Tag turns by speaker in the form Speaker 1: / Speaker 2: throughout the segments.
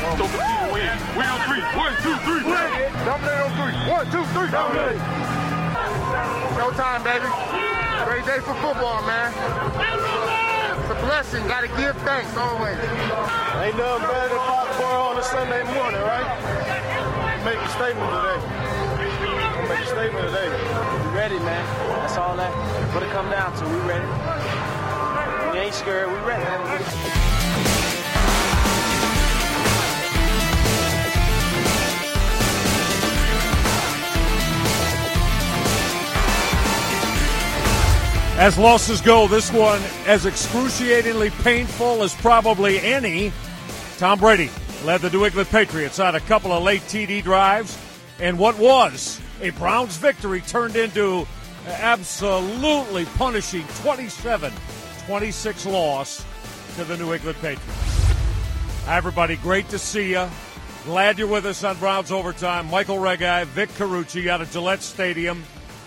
Speaker 1: Don't concede a win. Win on three. 1, 2, 3. Dominate on three. 1, 2, 3. Dominate. Showtime, baby. Great day for football, man. It's a blessing. Got to give thanks always.
Speaker 2: Ain't nothing better than Foxborough on a Sunday morning, right? Make a statement today. Make a statement today.
Speaker 3: We ready, man. That's all that. What it come down to. We ready. We ain't scared. We ready.
Speaker 4: As losses go, this one as excruciatingly painful as probably any. Tom Brady led the New England Patriots on a couple of late TD drives, and what was a Browns victory turned into absolutely punishing 27-26 loss to the New England Patriots. Hi, everybody. Great to see you. Glad you're with us on Browns Overtime. Michael Regai, Vic Carucci out of Gillette Stadium.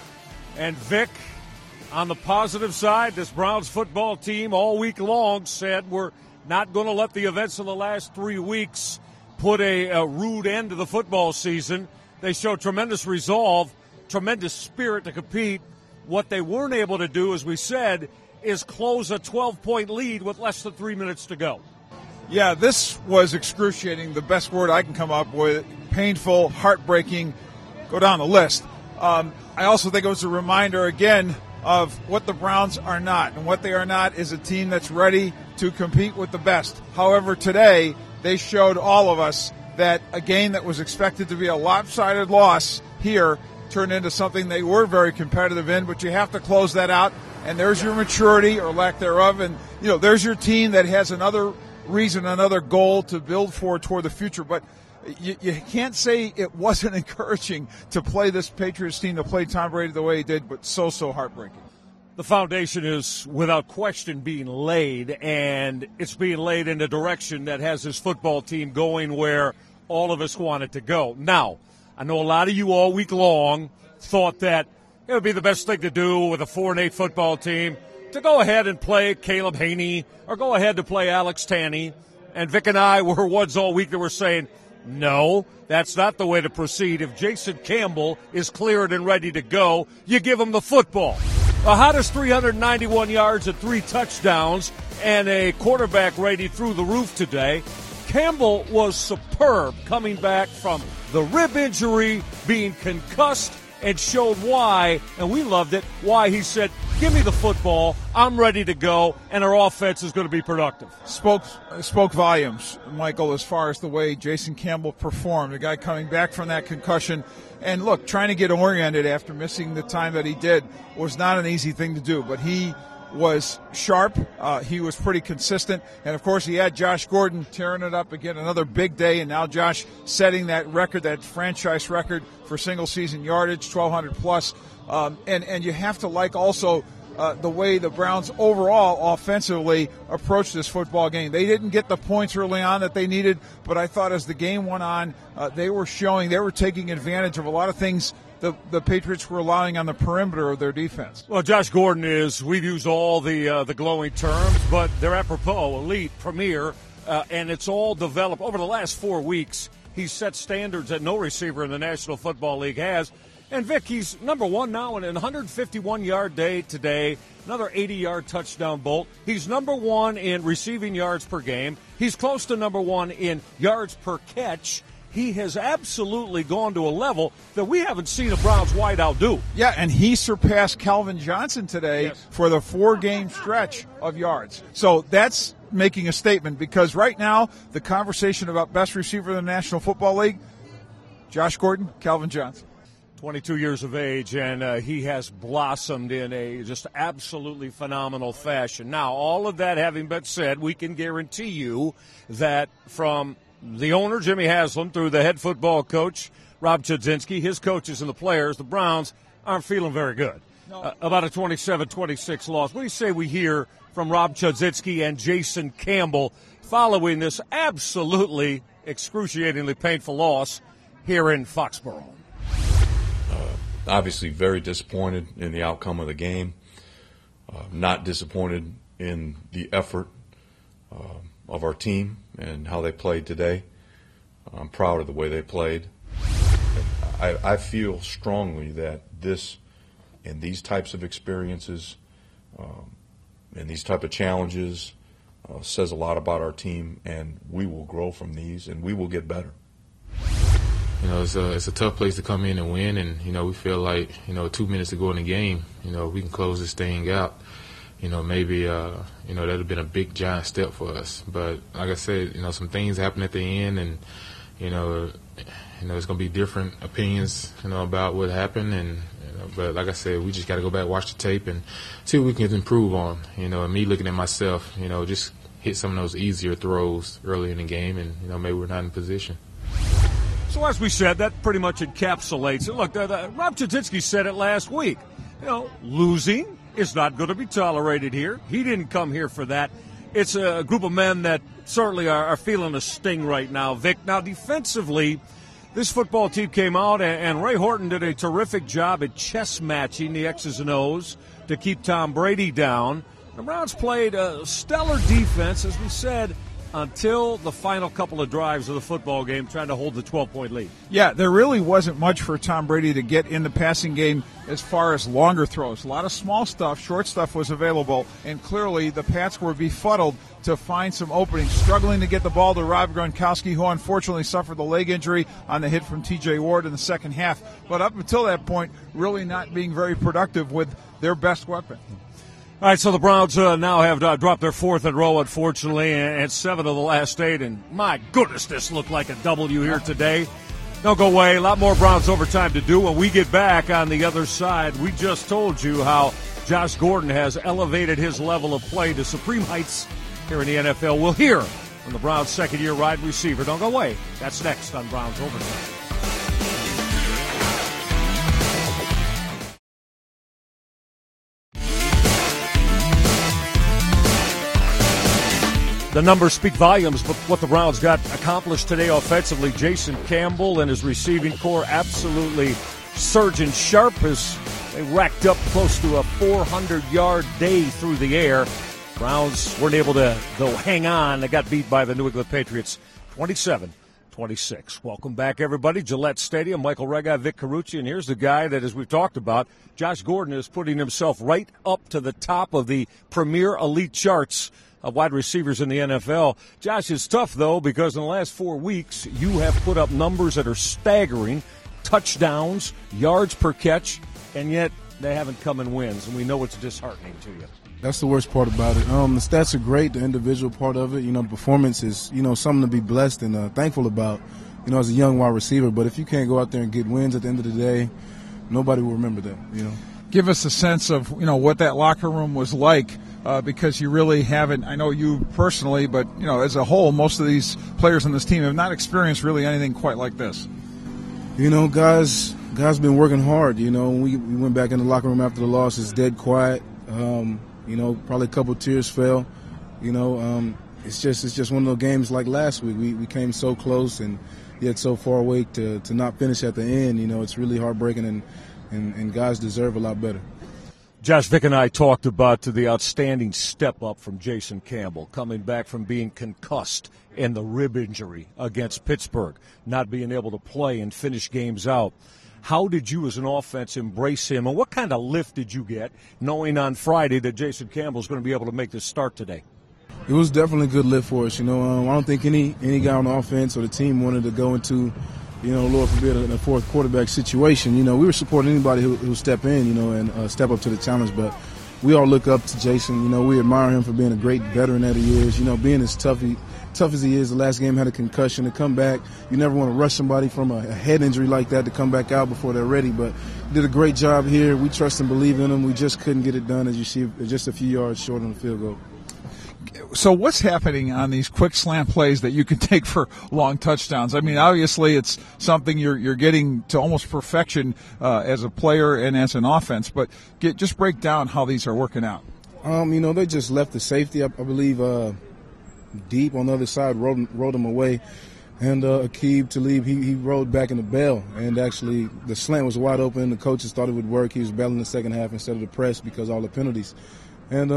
Speaker 4: And Vic, on the positive side, this Browns football team all week long said we're not going to let the events of the last 3 weeks put a rude end to the football season. They showed tremendous resolve, tremendous spirit to compete. What they weren't able to do, as we said, is close a 12-point lead with less than 3 minutes to go.
Speaker 5: Yeah, this was excruciating, the best word I can come up with. Painful, heartbreaking, go down the list. I also think it was a reminder, again, of what the Browns are not. And what they are not is a team that's ready to compete with the best. However, today they showed all of us that a game that was expected to be a lopsided loss here turned into something they were very competitive in, but you have to close that out. And there's your maturity or lack thereof. And, there's your team that has another reason, another goal to build for toward the future. But you can't say it wasn't encouraging to play this Patriots team, to play Tom Brady the way he did, but so heartbreaking.
Speaker 4: The foundation is, without question, being laid, and it's being laid in a direction that has this football team going where all of us want it to go. Now, I know a lot of you all week long thought that it would be the best thing to do with a 4-8 football team to go ahead and play Caleb Haney or go ahead to play Alex Tanney. And Vic and I were ones all week that were saying, no, that's not the way to proceed. If Jason Campbell is cleared and ready to go, you give him the football. The hottest 391 yards and 3 touchdowns and a quarterback rating through the roof today. Campbell was superb coming back from the rib injury, being concussed, and showed why, and we loved it, why he said, give me the football, I'm ready to go, and our offense is going to be productive.
Speaker 5: Spoke volumes, Michael, as far as the way Jason Campbell performed, the guy coming back from that concussion. And look, trying to get oriented after missing the time that he did was not an easy thing to do, but he was sharp. He was pretty consistent. And, of course, he had Josh Gordon tearing it up again, another big day. And now Josh setting that record, that franchise record for single-season yardage, 1,200 plus. And you have to like also the way the Browns overall offensively approached this football game. They didn't get the points early on that they needed, but I thought as the game went on, they were taking advantage of a lot of things the Patriots were allowing on the perimeter of their defense.
Speaker 4: Well, Josh Gordon is, we've used all the glowing terms, but they're apropos, elite, premier, and it's all developed. Over the last 4 weeks, he's set standards that no receiver in the National Football League has. And, Vic, he's number one now in a 151-yard day today, another 80-yard touchdown bolt. He's number one in receiving yards per game. He's close to number one in yards per catch. He has absolutely gone to a level that we haven't seen a Browns wideout do.
Speaker 5: Yeah, and he surpassed Calvin Johnson today for the 4-game stretch of yards. So that's making a statement, because right now the conversation about best receiver in the National Football League, Josh Gordon, Calvin Johnson.
Speaker 4: 22 years of age, and he has blossomed in a just absolutely phenomenal fashion. Now, all of that having been said, we can guarantee you that from the owner, Jimmy Haslam, through the head football coach, Rob Chudzinski, his coaches and the players, the Browns aren't feeling very good about a 27-26 loss. What do you say we hear from Rob Chudzinski and Jason Campbell following this absolutely excruciatingly painful loss here in Foxborough?
Speaker 6: Obviously very disappointed in the outcome of the game, not disappointed in the effort of our team and how they played today. I'm proud of the way they played. I feel strongly that this and these types of experiences and these type of challenges says a lot about our team, and we will grow from these, and we will get better.
Speaker 7: You know, it's a tough place to come in and win, and, you know, we feel like, 2 minutes to go in the game, we can close this thing out. Maybe, that would have been a big, giant step for us. But like I said, some things happen at the end, and, it's going to be different opinions, about what happened. And, but like I said, we just got to go back, watch the tape, and see what we can improve on. And me looking at myself, just hit some of those easier throws early in the game, and, maybe we're not in position.
Speaker 4: So as we said, that pretty much encapsulates it. Look, Rob Chudzinski said it last week. Losing is not going to be tolerated here. He didn't come here for that. It's a group of men that certainly are feeling a sting right now, Vic. Now, defensively, this football team came out, and Ray Horton did a terrific job at chess matching the X's and O's to keep Tom Brady down. The Browns played a stellar defense, as we said, until the final couple of drives of the football game, trying to hold the 12-point lead.
Speaker 5: Yeah, there really wasn't much for Tom Brady to get in the passing game as far as longer throws. A lot of small stuff, short stuff was available, and clearly the Pats were befuddled to find some openings, struggling to get the ball to Rob Gronkowski, who unfortunately suffered the leg injury on the hit from T.J. Ward in the second half. But up until that point, really not being very productive with their best weapon.
Speaker 4: All right, so the Browns now have dropped their fourth in a row, unfortunately, and 7 of the last 8. And my goodness, this looked like a W here today. Don't go away. A lot more Browns overtime to do. When we get back on the other side, we just told you how Josh Gordon has elevated his level of play to supreme heights here in the NFL. We'll hear from the Browns' second-year wide receiver. Don't go away. That's next on Browns Overtime. The numbers speak volumes, but what the Browns got accomplished today offensively, Jason Campbell and his receiving core absolutely surgeon sharp as they racked up close to a 400-yard day through the air. Browns weren't able to, though, hang on. They got beat by the New England Patriots 27-26. Welcome back, everybody. Gillette Stadium, Michael Rega, Vic Carucci, and here's the guy that, as we've talked about, Josh Gordon is putting himself right up to the top of the premier elite charts of wide receivers in the NFL. Josh, is tough, though, because in the last 4 weeks, you have put up numbers that are staggering, touchdowns, yards per catch, and yet they haven't come in wins, and we know it's disheartening to you.
Speaker 8: That's the worst part about it. The stats are great, the individual part of it. The performance is, something to be blessed and thankful about, as a young wide receiver. But if you can't go out there and get wins at the end of the day, nobody will remember that,
Speaker 5: Give us a sense of, what that locker room was like. Because you really haven't, I know you personally, but, as a whole, most of these players on this team have not experienced really anything quite like this.
Speaker 8: Guys been working hard. We went back in the locker room after the loss. It's dead quiet. Probably a couple of tears fell. It's just one of those games like last week. We came so close and yet so far away to not finish at the end. It's really heartbreaking, and guys deserve a lot better.
Speaker 4: Josh, Vic and I talked about the outstanding step up from Jason Campbell, coming back from being concussed in the rib injury against Pittsburgh, not being able to play and finish games out. How did you as an offense embrace him, and what kind of lift did you get knowing on Friday that Jason Campbell's going to be able to make this start today?
Speaker 8: It was definitely a good lift for us. I don't think any guy on offense or the team wanted to go into Lord forbid, in a fourth quarterback situation. We were supporting anybody who step in, and step up to the challenge. But we all look up to Jason. We admire him for being a great veteran that he is. Being as tough as he is. The last game had a concussion. To come back, you never want to rush somebody from a head injury like that to come back out before they're ready. But he did a great job here. We trust and believe in him. We just couldn't get it done, as you see, just a few yards short on the field goal.
Speaker 5: So what's happening on these quick slant plays that you can take for long touchdowns? I mean, obviously it's something you're getting to almost perfection as a player and as an offense, but just break down how these are working out.
Speaker 8: They just left the safety, I believe, deep on the other side, rolled him away. And Aqib Talib, he rolled back in the bail, and actually the slant was wide open. The coaches thought it would work. He was bailing the second half instead of the press because of all the penalties. And,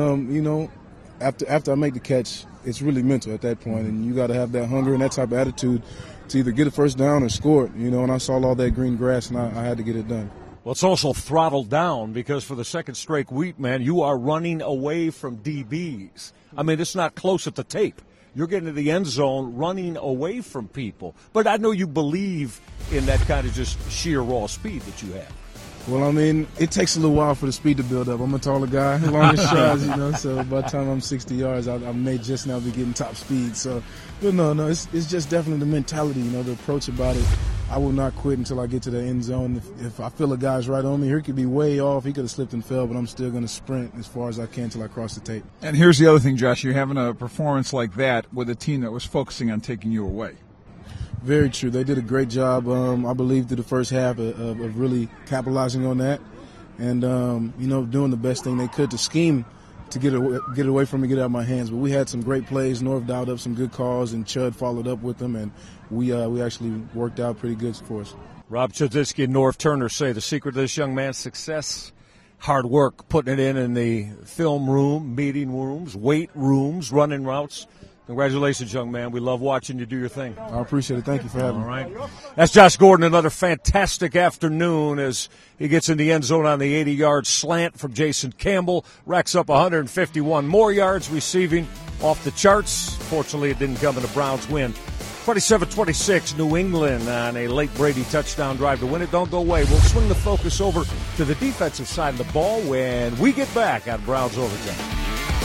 Speaker 8: after I make the catch, it's really mental at that point, and you got to have that hunger and that type of attitude to either get a first down or score it, and I saw all that green grass, and I had to get it done.
Speaker 4: Well, it's also throttled down because for the second straight week, man, you are running away from DBs. I mean, it's not close at the tape. You're getting to the end zone running away from people. But I know you believe in that kind of just sheer raw speed that you have.
Speaker 8: Well, I mean, it takes a little while for the speed to build up. I'm a taller guy, longer strides, so by the time I'm 60 yards, I may just now be getting top speed. So, but no, it's just definitely the mentality, the approach about it. I will not quit until I get to the end zone. If I feel a guy's right on me, he could be way off. He could have slipped and fell, but I'm still going to sprint as far as I can until I cross the tape.
Speaker 5: And here's the other thing, Josh. You're having a performance like that with a team that was focusing on taking you away.
Speaker 8: Very true. They did a great job, I believe, through the first half of really capitalizing on that and, doing the best thing they could to scheme to get it away from me, get it out of my hands. But we had some great plays. Norv dialed up some good calls, and Chud followed up with them, and we actually worked out pretty good for us.
Speaker 4: Rob Chudzinski and Norv Turner say the secret to this young man's success, hard work, putting it in the film room, meeting rooms, weight rooms, running routes. Congratulations, young man. We love watching you do your thing.
Speaker 8: I appreciate it. Thank you for having me.
Speaker 4: All right. That's Josh Gordon. Another fantastic afternoon as he gets in the end zone on the 80-yard slant from Jason Campbell. Racks up 151 more yards receiving, off the charts. Fortunately, it didn't come in a Browns win. 27-26, New England on a late Brady touchdown drive to win it. Don't go away. We'll swing the focus over to the defensive side of the ball when we get back on Browns Overtime.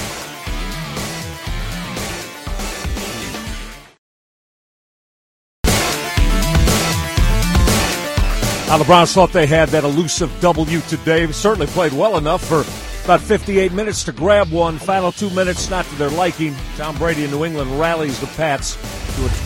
Speaker 4: Now, the Browns thought they had that elusive W today. Certainly played well enough for about 58 minutes to grab one. Final 2 minutes, not to their liking. Tom Brady in New England rallies the Pats to a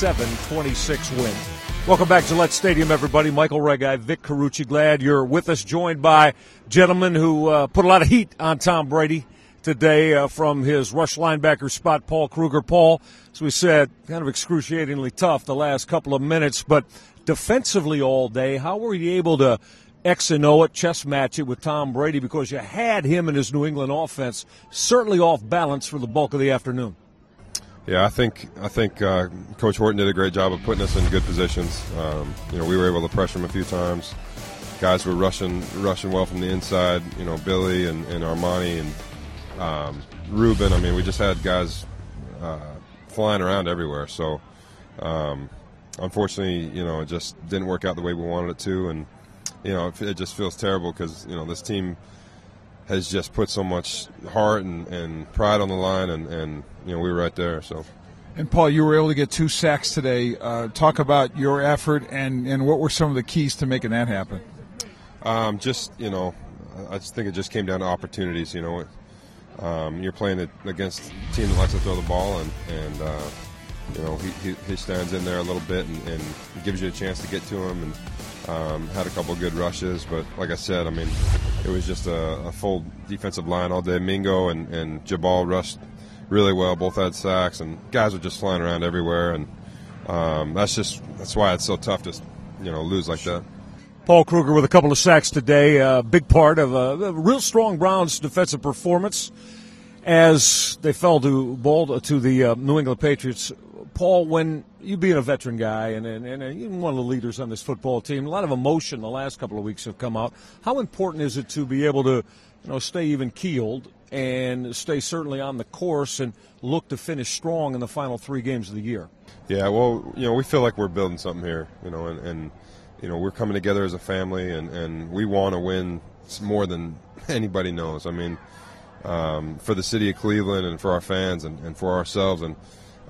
Speaker 4: 27-26 win. Welcome back to Gillette Stadium, everybody. Michael Regai, Vic Carucci. Glad you're with us, joined by gentlemen who put a lot of heat on Tom Brady today from his rush linebacker spot, Paul Kruger. Paul, as we said, kind of excruciatingly tough the last couple of minutes, but defensively all day, how were you able to X and O it, chess match it with Tom Brady, because you had him and his New England offense certainly off balance for the bulk of the afternoon?
Speaker 9: Yeah, I think Coach Horton did a great job of putting us in good positions. We were able to pressure him a few times. Guys were rushing well from the inside. Billy and Armani and Ruben. I mean, we just had guys flying around everywhere. So. Unfortunately, it just didn't work out the way we wanted it to, and it just feels terrible because this team has just put so much heart and pride on the line, and we were right there. So.
Speaker 5: And Paul, you were able to get 2 sacks today. Talk about your effort and what were some of the keys to making that happen.
Speaker 9: I just think it just came down to opportunities. You're playing against a team that likes to throw the ball, and he stands in there a little bit and gives you a chance to get to him, and had a couple of good rushes. But like I said, I mean, it was just a full defensive line all day. Mingo and Jabal rushed really well. Both had sacks, and guys were just flying around everywhere. And that's why it's so tough to lose like that.
Speaker 4: Paul Kruger with a couple of sacks today, a big part of a real strong Browns defensive performance as they fell to the New England Patriots. Paul, when you being a veteran guy and even one of the leaders on this football team, a lot of emotion the last couple of weeks have come out. How important is it to be able to, stay even keeled and stay certainly on the course and look to finish strong in the final 3 games of the year?
Speaker 9: Yeah, well, we feel like we're building something here, and we're coming together as a family, and we want to win more than anybody knows. I mean, for the city of Cleveland and for our fans and for ourselves, and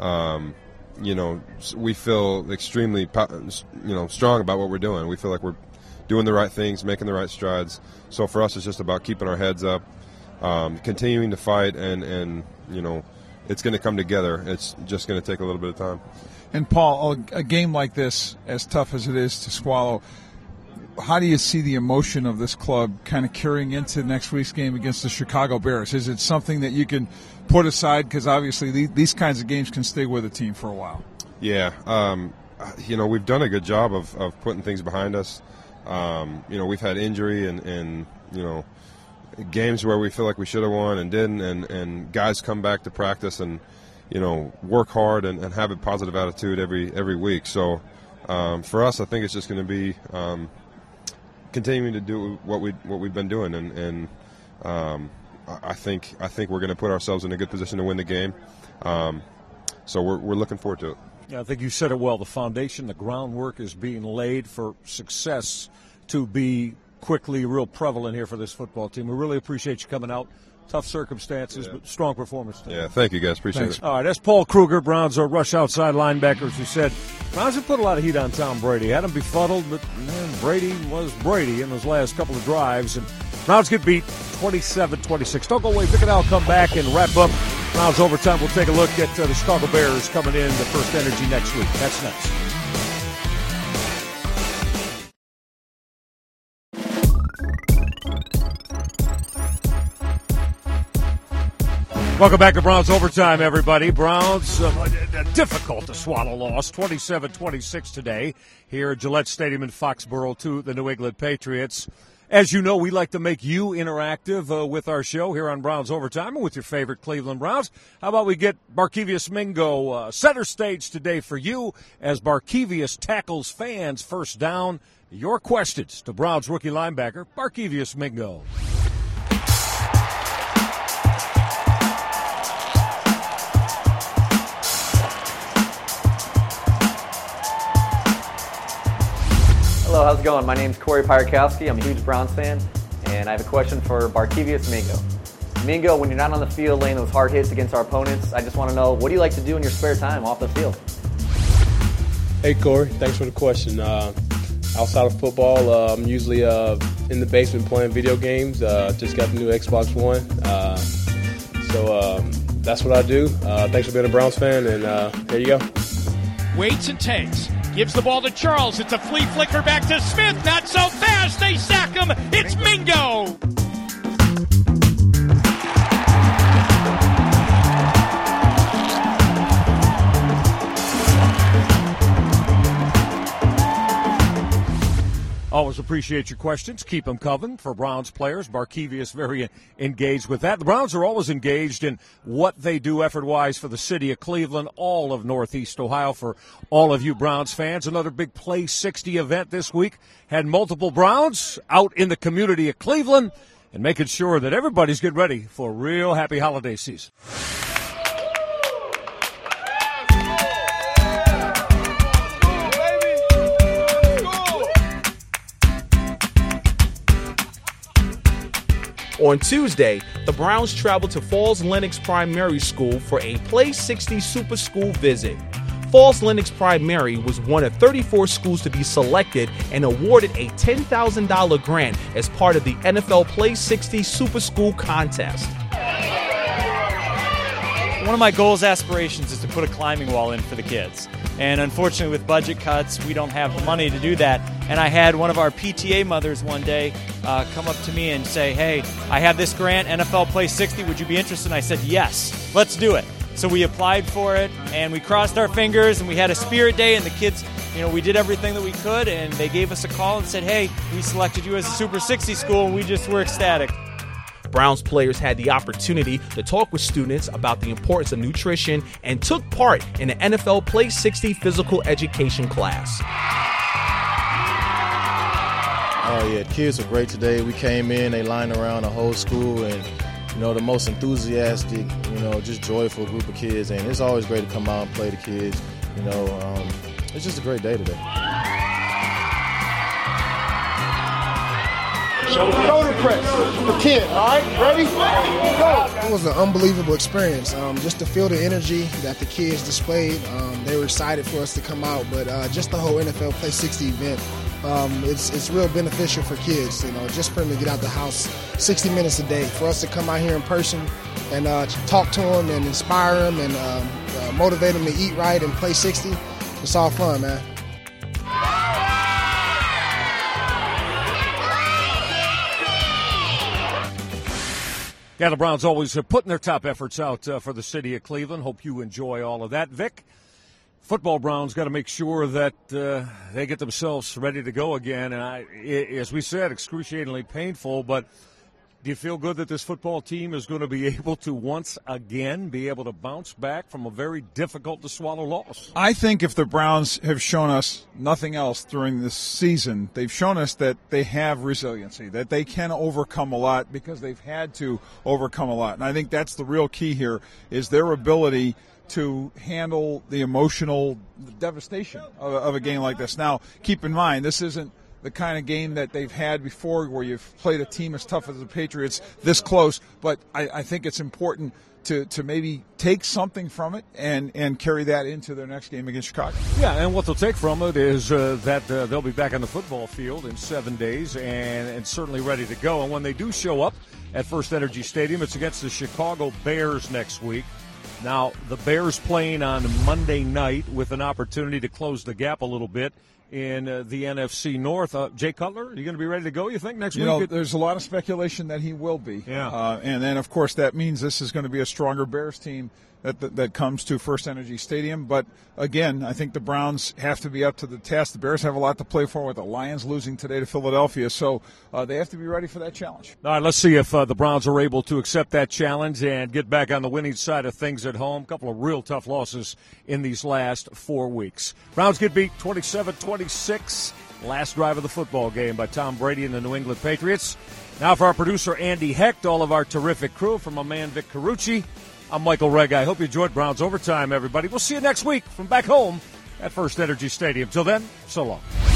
Speaker 9: we feel extremely, strong about what we're doing. We feel like we're doing the right things, making the right strides. So for us, it's just about keeping our heads up, continuing to fight, and it's going to come together. It's just going to take a little bit of time.
Speaker 5: And Paul, a game like this, as tough as it is to swallow, how do you see the emotion of this club kind of carrying into next week's game against the Chicago Bears? Is it something that you can put aside? Because obviously these kinds of games can stay with a team for a while.
Speaker 9: Yeah. We've done a good job of putting things behind us. We've had injury and games where we feel like we should have won and didn't, and guys come back to practice and, work hard and have a positive attitude every week. So for us, I think it's just going to be continuing to do what we've been doing, and I think we're going to put ourselves in a good position to win the game. So we're looking forward to it.
Speaker 4: Yeah, I think you said it well. The foundation, the groundwork is being laid for success to be quickly real prevalent here for this football team. We really appreciate you coming out. Tough circumstances, but strong performance today.
Speaker 9: Yeah, thank you guys. Appreciate it.
Speaker 4: All right, that's Paul Kruger, Browns rush outside linebackers, who said Browns have put a lot of heat on Tom Brady. Had him befuddled, but man, Brady was Brady in those last couple of drives. And Browns get beat 27-26. Don't go away. Vic and I'll come back and wrap up Browns overtime. We'll take a look at the Chicago Bears coming in the First Energy next week. That's next. Welcome back to Browns Overtime, everybody. Browns, difficult to swallow loss, 27-26 today here at Gillette Stadium in Foxborough to the New England Patriots. As you know, we like to make you interactive with our show here on Browns Overtime and with your favorite Cleveland Browns. How about we get Barkevious Mingo center stage today for you as Barkevious tackles fans first down. Your questions to Browns rookie linebacker Barkevious Mingo.
Speaker 10: Hello, how's it going? My name's Corey Pyrkowski. I'm a huge Browns fan, and I have a question for Barkevious Mingo. Mingo, when you're not on the field laying those hard hits against our opponents, I just want to know, what do you like to do in your spare time off the field?
Speaker 11: Hey, Corey. Thanks for the question. Outside of football, I'm usually in the basement playing video games. Just got the new Xbox One. So that's what I do. Thanks for being a Browns fan, and here you go.
Speaker 12: Waits and takes. Gives the ball to Charles. It's a flea flicker back to Smith. Not so fast. They sack him. It's Mingo.
Speaker 4: Always appreciate your questions. Keep them coming for Browns players. Barkevious very engaged with that. The Browns are always engaged in what they do effort-wise for the city of Cleveland, all of Northeast Ohio. For all of you Browns fans, another big Play 60 event this week. Had multiple Browns out in the community of Cleveland and making sure that everybody's getting ready for a real happy holiday season.
Speaker 13: On Tuesday, the Browns traveled to Falls Lennox Primary School for a Play 60 Super School visit. Falls Lennox Primary was one of 34 schools to be selected and awarded a $10,000 grant as part of the NFL Play 60 Super School contest.
Speaker 14: One of my goals, aspirations, is to put a climbing wall in for the kids. And unfortunately, with budget cuts, we don't have the money to do that. And I had one of our PTA mothers one day come up to me and say, hey, I have this grant, NFL Play 60. Would you be interested? And I said, yes, let's do it. So we applied for it, and we crossed our fingers, and we had a spirit day, and the kids, we did everything that we could, and they gave us a call and said, hey, we selected you as a Super 60 school, and we just were ecstatic.
Speaker 13: Browns players had the opportunity to talk with students about the importance of nutrition and took part in the NFL Play 60 physical education class.
Speaker 15: Oh, yeah, kids were great today. We came in, they lined around the whole school, and, the most enthusiastic, just joyful group of kids. And it's always great to come out and play the kids. It's just a great day today.
Speaker 2: Shoulder press for kid, all right? Ready? Go.
Speaker 16: It was an unbelievable experience. Just to feel the energy that the kids displayed. They were excited for us to come out, but just the whole NFL Play 60 event, it's real beneficial for kids, just for them to get out the house 60 minutes a day. For us to come out here in person and talk to them and inspire them and motivate them to eat right and play 60, it's all fun, man.
Speaker 4: Yeah, the Browns always putting their top efforts out for the city of Cleveland. Hope you enjoy all of that. Vic, football Browns got to make sure that they get themselves ready to go again. And as we said, excruciatingly painful. But Do you feel good that this football team is going to be able to once again be able to bounce back from a very difficult-to-swallow loss?
Speaker 5: I think if the Browns have shown us nothing else during this season, they've shown us that they have resiliency, that they can overcome a lot because they've had to overcome a lot. And I think that's the real key here is their ability to handle the emotional devastation of a game like this. Now, keep in mind, this isn't the kind of game that they've had before where you've played a team as tough as the Patriots this close, but I think it's important to maybe take something from it and carry that into their next game against Chicago.
Speaker 4: Yeah, and what they'll take from it is that they'll be back on the football field in 7 days and certainly ready to go. And when they do show up at First Energy Stadium, it's against the Chicago Bears next week. Now, the Bears playing on Monday night with an opportunity to close the gap a little bit in the NFC North. Jay Cutler, are you going to be ready to go, you think, next week?
Speaker 5: There's a lot of speculation that he will be.
Speaker 4: Yeah.
Speaker 5: And then, of course, that means this is going to be a stronger Bears team that comes to First Energy Stadium. But, again, I think the Browns have to be up to the task. The Bears have a lot to play for with the Lions losing today to Philadelphia. So they have to be ready for that challenge.
Speaker 4: All right, let's see if the Browns are able to accept that challenge and get back on the winning side of things at home. A couple of real tough losses in these last 4 weeks. Browns get beat 27-26. Last drive of the football game by Tom Brady and the New England Patriots. Now for our producer, Andy Hecht, all of our terrific crew, from my man Vic Carucci, I'm Michael Rega. I hope you enjoyed Browns Overtime, everybody. We'll see you next week from back home at First Energy Stadium. Till then, so long.